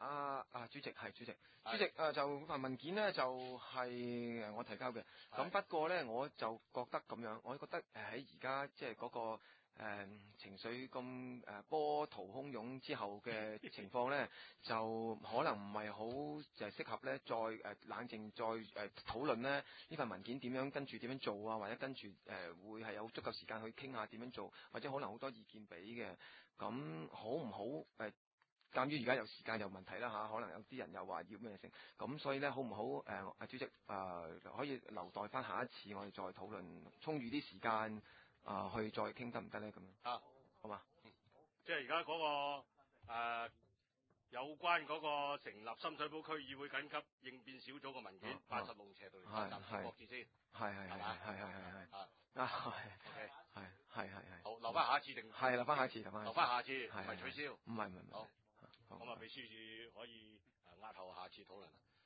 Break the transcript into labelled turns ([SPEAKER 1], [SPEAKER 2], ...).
[SPEAKER 1] 主席係主席，就份文件呢，就係我提交嘅。咁不過呢，我就覺得咁樣，我覺得喺而家即係嗰個情緒咁波濤洶湧之後嘅情況呢，就可能唔係好就係適合呢，再冷靜再討論呢份文件點樣跟住點樣做啊，或者跟住會係有足夠時間去傾下點樣做，或者可能好多意見俾嘅。咁好唔好鑑於而家有時間有問題啦嚇，可能有啲人又話要咩性，咁所以呢，好唔好主席可以留待翻下一次我哋再討論，充裕啲時間去再傾得唔得呢？咁樣好嘛？
[SPEAKER 2] 即係而家嗰個有關嗰個成立深水埗區議會緊急應變小組嘅文件，80龍斜道暫時擱置先。係好，留翻下一次定係留翻下一次，留翻下次，唔係取消。
[SPEAKER 1] 唔係。
[SPEAKER 2] 好，咁啊，秘書處可以押後下次討論。